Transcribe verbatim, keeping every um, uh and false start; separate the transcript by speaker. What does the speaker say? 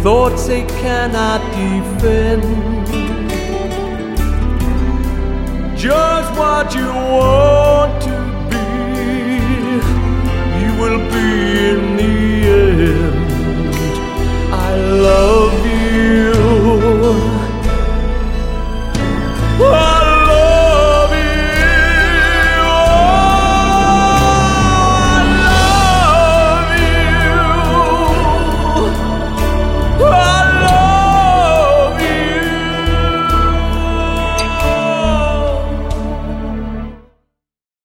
Speaker 1: thoughts they cannot defend. Just what you want to